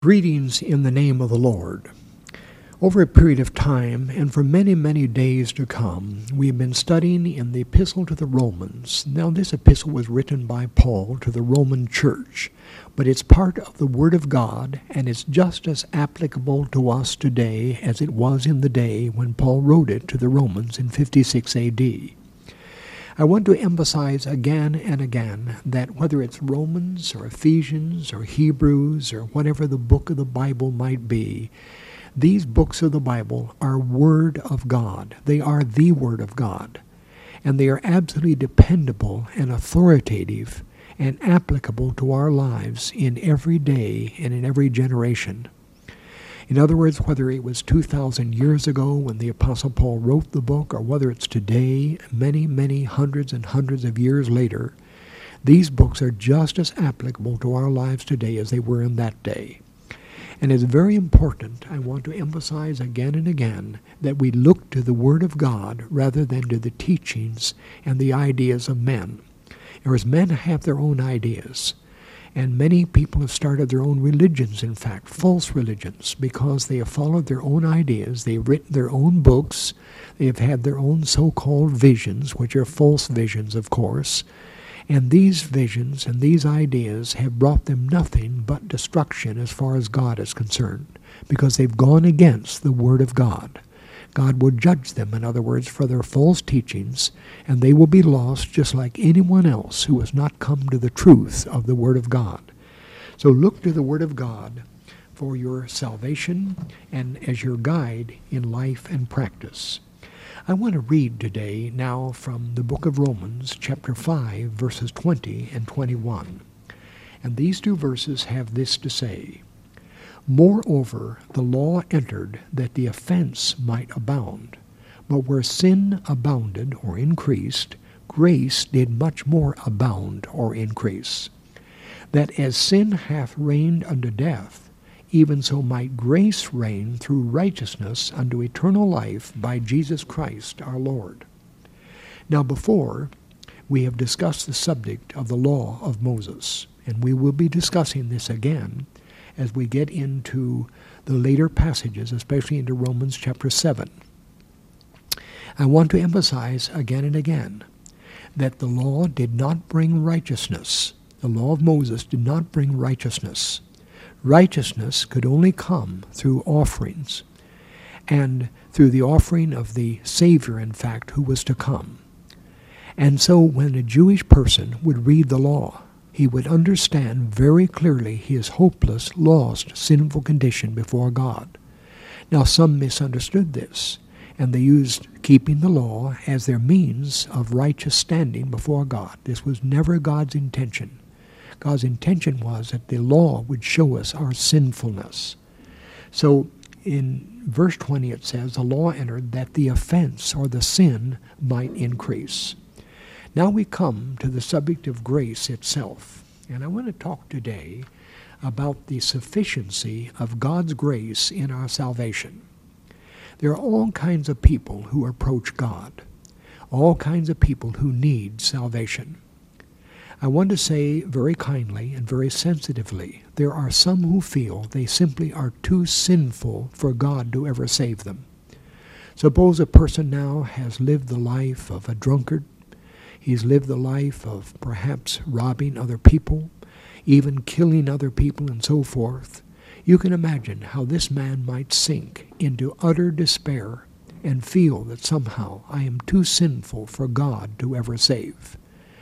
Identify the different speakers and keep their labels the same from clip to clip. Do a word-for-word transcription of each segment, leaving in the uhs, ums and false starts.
Speaker 1: Greetings in the name of the Lord. Over a period of time, and for many, many days to come, we've been studying in the Epistle to the Romans. Now, this epistle was written by Paul to the Roman church, but it's part of the Word of God, and it's just as applicable to us today as it was in the day when Paul wrote it to the Romans in fifty-six A D. I want to emphasize again and again that whether it's Romans or Ephesians or Hebrews or whatever the book of the Bible might be, these books of the Bible are Word of God. They are the Word of God. And they are absolutely dependable and authoritative and applicable to our lives in every day and in every generation. In other words, whether it was two thousand years ago when the Apostle Paul wrote the book, or whether it's today, many, many hundreds and hundreds of years later, these books are just as applicable to our lives today as they were in that day. And it's very important, I want to emphasize again and again, that we look to the Word of God rather than to the teachings and the ideas of men. Whereas men have their own ideas. And many people have started their own religions, in fact, false religions, because they have followed their own ideas, they've written their own books, they have had their own so-called visions, which are false visions, of course. And these visions and these ideas have brought them nothing but destruction as far as God is concerned, because they've gone against the Word of God. God will judge them, in other words, for their false teachings, and they will be lost just like anyone else who has not come to the truth of the Word of God. So look to the Word of God for your salvation and as your guide in life and practice. I want to read today now from the book of Romans, chapter five, verses twenty and twenty-one. And these two verses have this to say: Moreover, the law entered that the offense might abound. But where sin abounded or increased, grace did much more abound or increase. That as sin hath reigned unto death, even so might grace reign through righteousness unto eternal life by Jesus Christ our Lord. Now before, we have discussed the subject of the law of Moses, and we will be discussing this again as we get into the later passages, especially into Romans chapter seven. I want to emphasize again and again that the law did not bring righteousness. The law of Moses did not bring righteousness. Righteousness could only come through offerings, and through the offering of the Savior, in fact, who was to come. And so when a Jewish person would read the law, he would understand very clearly his hopeless, lost, sinful condition before God. Now, some misunderstood this, and they used keeping the law as their means of righteous standing before God. This was never God's intention. God's intention was that the law would show us our sinfulness. So in verse twenty it says, the law entered that the offense or the sin might increase. Now we come to the subject of grace itself, and I want to talk today about the sufficiency of God's grace in our salvation. There are all kinds of people who approach God, all kinds of people who need salvation. I want to say very kindly and very sensitively, there are some who feel they simply are too sinful for God to ever save them. Suppose a person now has lived the life of a drunkard. He's lived the life of perhaps robbing other people, even killing other people and so forth. You can imagine how this man might sink into utter despair and feel that somehow I am too sinful for God to ever save.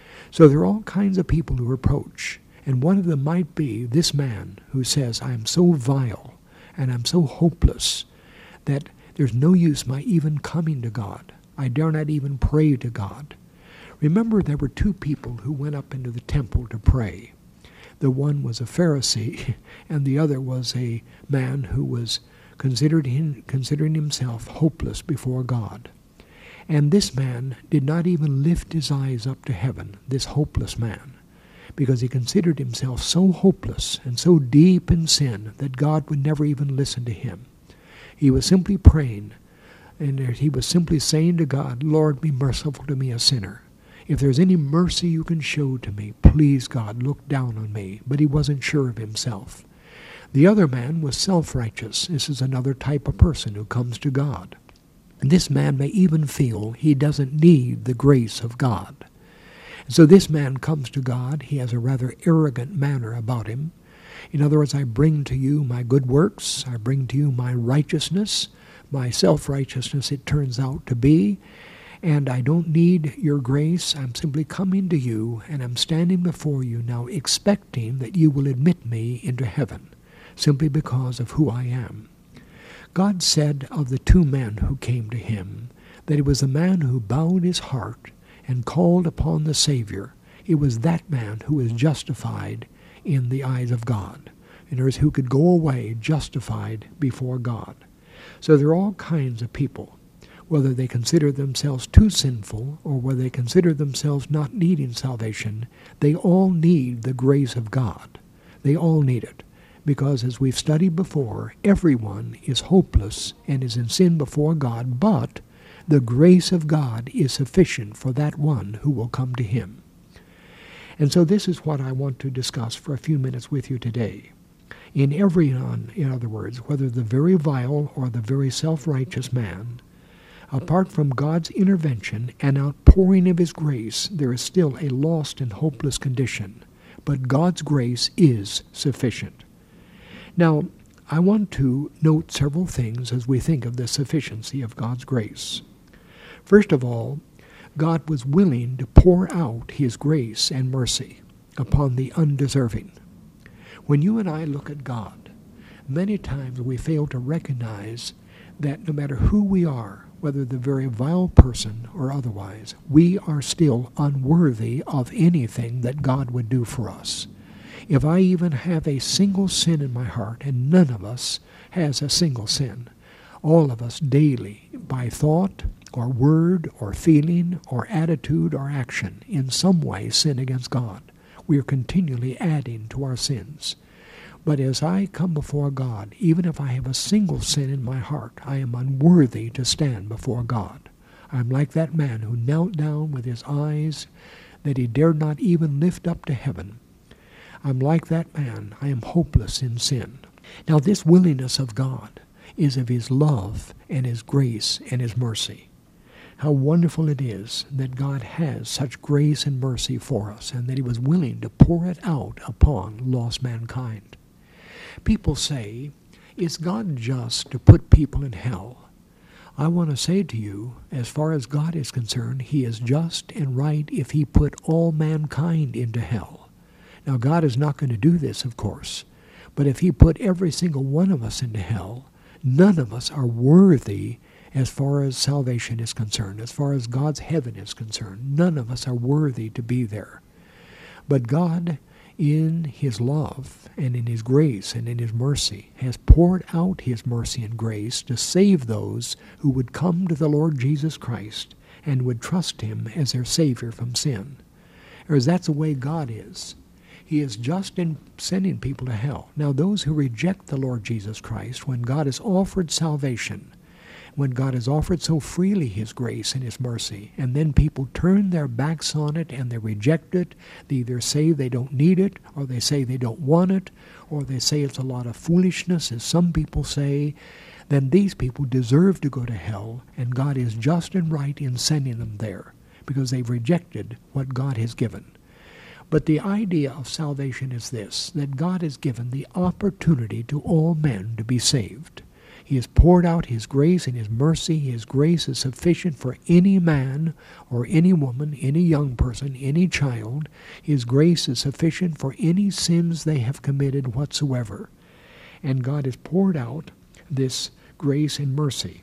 Speaker 1: So there are all kinds of people who approach, and one of them might be this man who says, I am so vile and I'm so hopeless that there's no use my even coming to God. I dare not even pray to God. Remember, there were two people who went up into the temple to pray. The one was a Pharisee, and the other was a man who was considered him, considering himself hopeless before God. And this man did not even lift his eyes up to heaven, this hopeless man, because he considered himself so hopeless and so deep in sin that God would never even listen to him. He was simply praying, and he was simply saying to God, Lord, be merciful to me, a sinner. If there's any mercy you can show to me, please, God, look down on me. But he wasn't sure of himself. The other man was self-righteous. This is another type of person who comes to God. And this man may even feel he doesn't need the grace of God. And so this man comes to God. He has a rather arrogant manner about him. In other words, I bring to you my good works. I bring to you my righteousness, my self-righteousness it turns out to be. And I don't need your grace. I'm simply coming to you, and I'm standing before you now expecting that you will admit me into heaven, simply because of who I am. God said of the two men who came to him that it was the man who bowed his heart and called upon the Savior. It was that man who was justified in the eyes of God. In other words, who could go away justified before God. So there are all kinds of people, whether they consider themselves too sinful or whether they consider themselves not needing salvation, they all need the grace of God. They all need it. Because as we've studied before, everyone is hopeless and is in sin before God, but the grace of God is sufficient for that one who will come to him. And so this is what I want to discuss for a few minutes with you today. In everyone, in other words, whether the very vile or the very self-righteous man, apart from God's intervention and outpouring of his grace, there is still a lost and hopeless condition. But God's grace is sufficient. Now, I want to note several things as we think of the sufficiency of God's grace. First of all, God was willing to pour out his grace and mercy upon the undeserving. When you and I look at God, many times we fail to recognize that no matter who we are, whether the very vile person or otherwise, we are still unworthy of anything that God would do for us. If I even have a single sin in my heart, and none of us has a single sin, all of us daily, by thought or word or feeling or attitude or action, in some way sin against God. We are continually adding to our sins. But as I come before God, even if I have a single sin in my heart, I am unworthy to stand before God. I am like that man who knelt down with his eyes that he dared not even lift up to heaven. I'm like that man. I am hopeless in sin. Now this willingness of God is of his love and his grace and his mercy. How wonderful it is that God has such grace and mercy for us, and that he was willing to pour it out upon lost mankind. People say, is God just to put people in hell? I want to say to you, as far as God is concerned, he is just and right if he put all mankind into hell. Now, God is not going to do this, of course, but if he put every single one of us into hell, none of us are worthy as far as salvation is concerned, as far as God's heaven is concerned. None of us are worthy to be there. But God, in his love and in his grace and in his mercy, has poured out his mercy and grace to save those who would come to the Lord Jesus Christ and would trust him as their Savior from sin. Or that's the way God is. He is just in sending people to hell. Now, those who reject the Lord Jesus Christ, when God has offered salvation, when God has offered so freely his grace and his mercy, and then people turn their backs on it and they reject it, they either say they don't need it, or they say they don't want it, or they say it's a lot of foolishness, as some people say, then these people deserve to go to hell, and God is just and right in sending them there, because they've rejected what God has given. But the idea of salvation is this, that God has given the opportunity to all men to be saved. He has poured out his grace and his mercy. His grace is sufficient for any man or any woman, any young person, any child. His grace is sufficient for any sins they have committed whatsoever. And God has poured out this grace and mercy.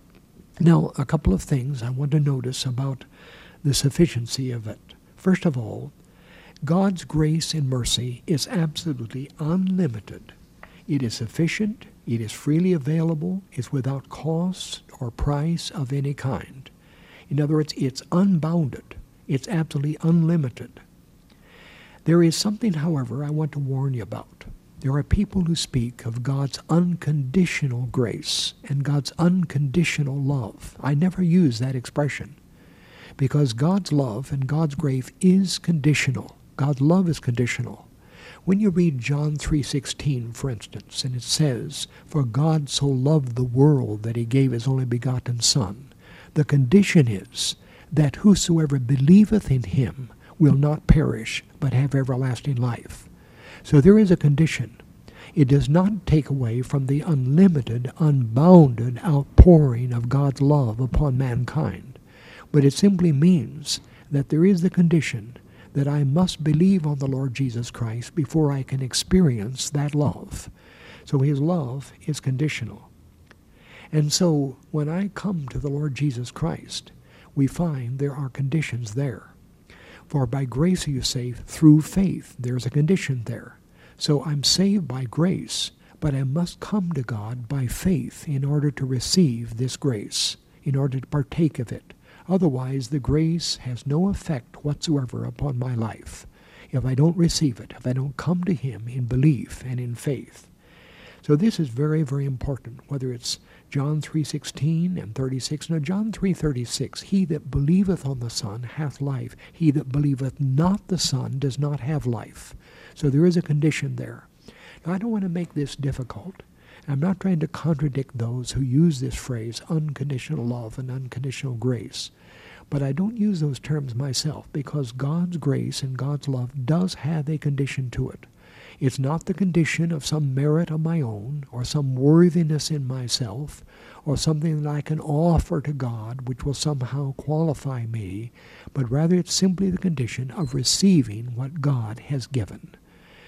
Speaker 1: Now, a couple of things I want to notice about the sufficiency of it. First of all, God's grace and mercy is absolutely unlimited. It is sufficient, it is freely available, it's without cost or price of any kind. In other words, it's unbounded. It's absolutely unlimited. There is something, however, I want to warn you about. There are people who speak of God's unconditional grace and God's unconditional love. I never use that expression, because God's love and God's grace is conditional. God's love is conditional. When you read John three sixteen, for instance, and it says, "For God so loved the world that he gave his only begotten Son," the condition is that whosoever believeth in him will not perish, but have everlasting life. So there is a condition. It does not take away from the unlimited, unbounded outpouring of God's love upon mankind, but it simply means that there is the condition that I must believe on the Lord Jesus Christ before I can experience that love. So his love is conditional. And so when I come to the Lord Jesus Christ, we find there are conditions there. For by grace are you saved through faith. There's a condition there. So I'm saved by grace, but I must come to God by faith in order to receive this grace, in order to partake of it. Otherwise, the grace has no effect whatsoever upon my life if I don't receive it, if I don't come to him in belief and in faith. So this is very, very important, whether it's John three sixteen and thirty-six. Now, John three thirty-six, "He that believeth on the Son hath life. He that believeth not the Son does not have life." So there is a condition there. Now, I don't want to make this difficult. I'm not trying to contradict those who use this phrase, unconditional love and unconditional grace. But I don't use those terms myself because God's grace and God's love does have a condition to it. It's not the condition of some merit of my own or some worthiness in myself or something that I can offer to God which will somehow qualify me, but rather it's simply the condition of receiving what God has given.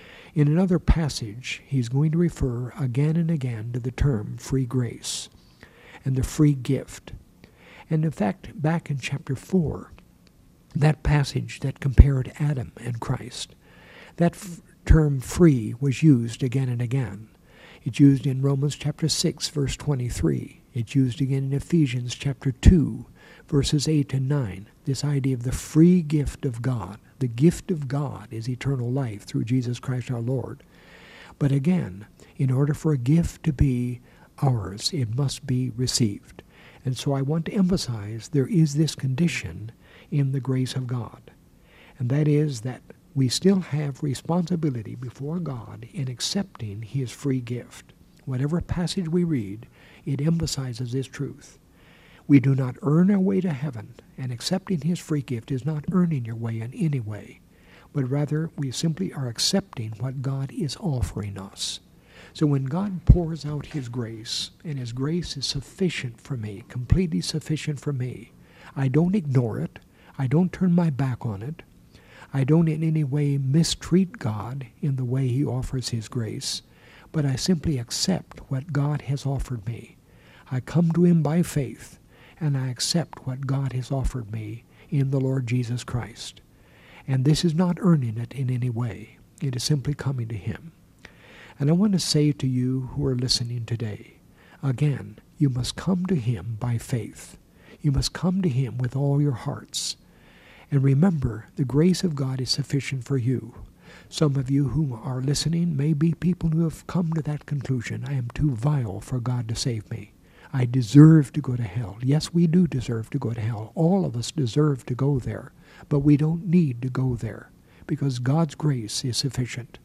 Speaker 1: In another passage, he's going to refer again and again to the term free grace and the free gift. And in fact, back in chapter four, that passage that compared Adam and Christ, that f- term free was used again and again. It's used in Romans chapter six, verse twenty-three. It's used again in Ephesians chapter two, verses eight and nine. This idea of the free gift of God. The gift of God is eternal life through Jesus Christ our Lord. But again, in order for a gift to be ours, it must be received. And so I want to emphasize there is this condition in the grace of God. And that is that we still have responsibility before God in accepting his free gift. Whatever passage we read, it emphasizes this truth. We do not earn our way to heaven, and accepting his free gift is not earning your way in any way, but rather we simply are accepting what God is offering us. So when God pours out his grace, and his grace is sufficient for me, completely sufficient for me, I don't ignore it, I don't turn my back on it, I don't in any way mistreat God in the way he offers his grace, but I simply accept what God has offered me. I come to him by faith, and I accept what God has offered me in the Lord Jesus Christ. And this is not earning it in any way. It is simply coming to him. And I want to say to you who are listening today, again, you must come to him by faith. You must come to him with all your hearts. And remember, the grace of God is sufficient for you. Some of you who are listening may be people who have come to that conclusion. I am too vile for God to save me. I deserve to go to hell. Yes, we do deserve to go to hell. All of us deserve to go there. But we don't need to go there because God's grace is sufficient.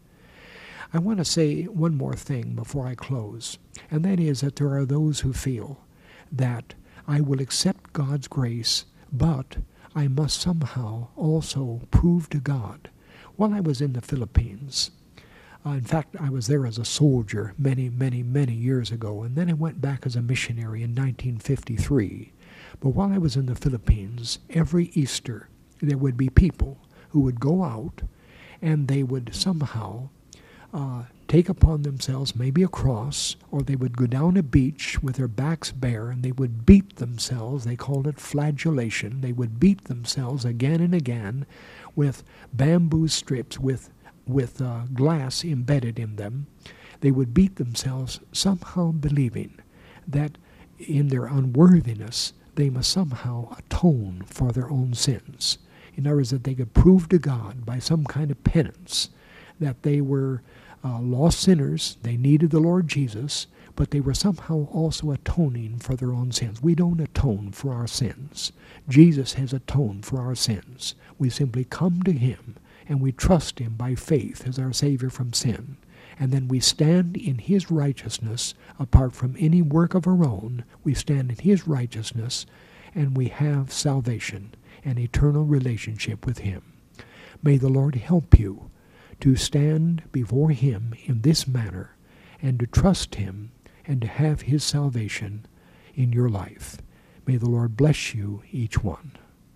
Speaker 1: I want to say one more thing before I close, and that is that there are those who feel that I will accept God's grace, but I must somehow also prove to God. While I was in the Philippines, uh, in fact, I was there as a soldier many, many, many years ago, and then I went back as a missionary in nineteen fifty-three. But while I was in the Philippines, every Easter there would be people who would go out and they would somehow uh, take upon themselves maybe a cross, or they would go down a beach with their backs bare and they would beat themselves. They called it flagellation. They would beat themselves again and again with bamboo strips with with uh, glass embedded in them. They would beat themselves somehow believing that in their unworthiness they must somehow atone for their own sins. In other words, that they could prove to God by some kind of penance that they were uh, lost sinners, they needed the Lord Jesus, but they were somehow also atoning for their own sins. We don't atone for our sins. Jesus has atoned for our sins. We simply come to him and we trust him by faith as our Savior from sin. And then we stand in his righteousness apart from any work of our own. We stand in his righteousness, and we have salvation, an eternal relationship with him. May the Lord help you to stand before him in this manner and to trust him and to have his salvation in your life. May the Lord bless you, each one.